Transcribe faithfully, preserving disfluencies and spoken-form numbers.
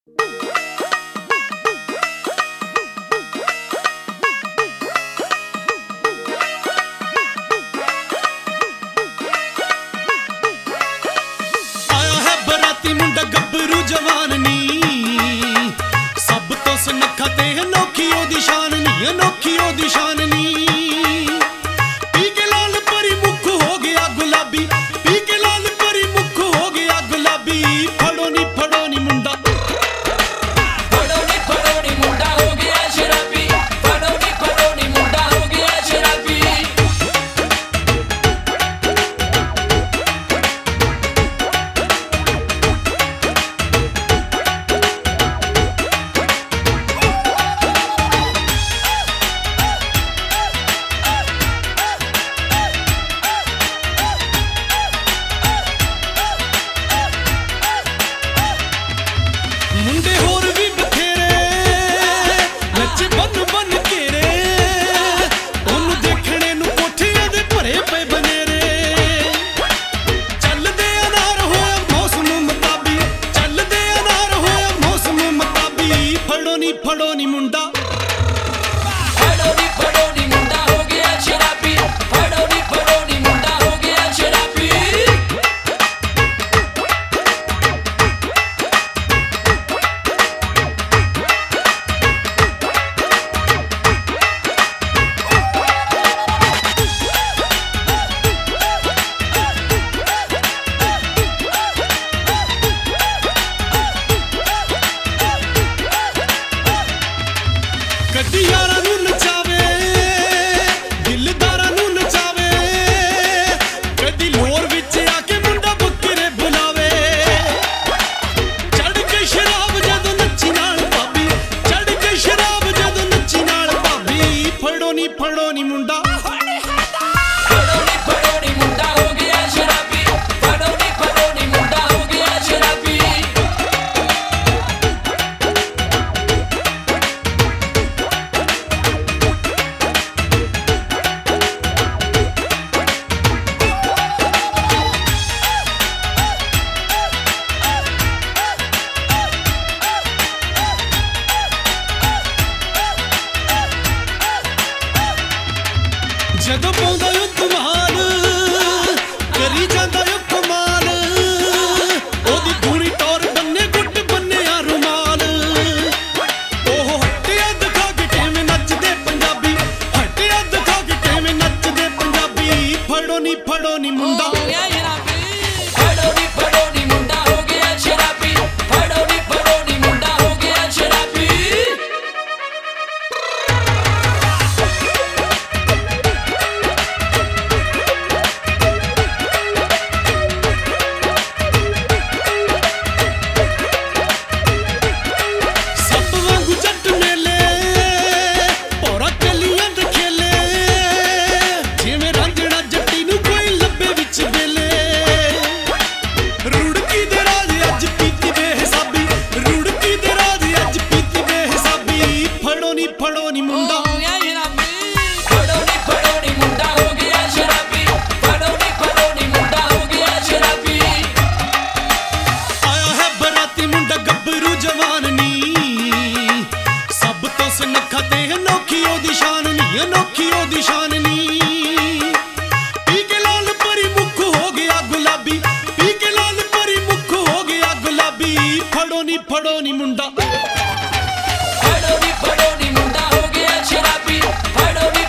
गब्बरू जवान नी सब तो सुनखा ते अनोखी ओदी शान नी अनोखी ओदी शान नी पी के लाल परी मुख हो गया गुलाबी पी के लाल परी मुख हो गया गुलाबी फड़ो नी फड़ो नी मुंडा फड़ो नी फड़ो नी मुंडा हो गया शराबी फड़ो नी फड़ो नी मुंडा हो गया शराबी मुंडे होर भी बथेरे नच बन बन घेरे ओनू देखने नू कोठियां दे भरे पे बनेरे चलदे अनार होया मौसम मुताबी चलदे अनार होया मौसम मुताबी फड़ो नी फड़ो नी मुंडा फड़ो नी फड़ो नी मुंडा हो गया शराबी फड़ो नी फड़ो नी मुंडा हो गया शराबी कदी यारां नू नचावे दिलदारां नू नचावे कदी लोर विच आके मुंडा बकरे बुलावे चढ़ के शराब जदों नच्ची नाल भाभी चढ़ के शराब जदों नच्ची नाल भाभी फड़ो नी फड़ो नी मुंडा फड़ो नी फड़ो नी मुंडा हो गया शराबी फड़ो नी फड़ो नी मुंडा हो गया शराबी जदों पाउंदा ओ कमाल करी जांदा ओ कमाल ओदी पूरी टौर बन्ने गुੱਟ बन्निया रुमाल ओह हटिया दिखा के किवें नचदे पंजाबी हटिया दिखा के किवें नचदे पंजाबी फड़ो नी फड़ो नी मुंडा हो गया शराबी फड़ो नी फड़ो नी मुंडा हो गया शराबी फड़ो नी फड़ो नी मुंडा हो गया शराबी सब वांगू जट मेले भौरा कलियां दे खेले जिवें रांझणा जट्टी नू कोई लब्बे विच वेले रुड़की दे राज अज पीती बेहिसाबी रुड़की दे राज अज पीती बेहिसाबी फड़ो नी फड़ो नी मुंडा हो गया शराबी फड़ो नी फड़ो नी मुंडा हो गया शराबी फड़ो नी फड़ो नी मुंडा हो गया शराबी आया है बराती मुंडा गब्बरू जवान नी सब तो सुनखा ते अनोखी ओदी शान नी अनोखी ओदी शान नी पी के लाल परी मुख हो गया गुलाबी पी के लाल परी मुख हो गया गुलाबी फड़ो नी फड़ो नी मुंडा फड़ो नी फड़ो नी मुंडा हो गया शराबी फड़ो नी